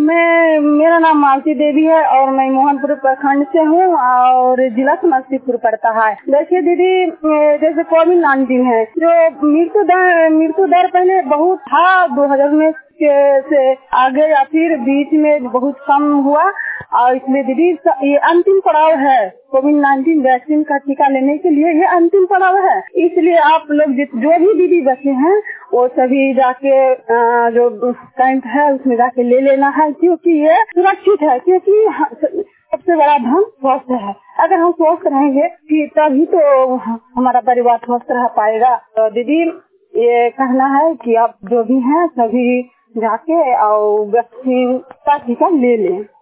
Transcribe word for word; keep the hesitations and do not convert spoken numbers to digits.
मैं मेरा नाम मालती देवी है और मैं मोहनपुर प्रखंड से हूँ और जिला समस्तीपुर पड़ता है। देखिए दीदी, जैसे कोविड नाइन्टीन है, जो मृत्यु दर मृत्यु दर पहले बहुत था, दो हजार में से आगे या फिर बीच में बहुत कम हुआ और इसलिए दीदी ये अंतिम पड़ाव है। कोविड नाइन्टीन वैक्सीन का टीका लेने के लिए ये अंतिम पड़ाव है। इसलिए आप लोग जो भी दीदी बचे हैं वो सभी जाके जो कैंप है उसमें जाके ले लेना है, क्योंकि ये सुरक्षित है। क्योंकि सबसे बड़ा धन स्वास्थ्य है। अगर हम स्वस्थ रहेंगे तभी तो हमारा परिवार स्वस्थ रह पाएगा। तो दीदी ये कहना है कि आप जो भी हैं सभी जाके और वैक्सीन का टीका ले लें।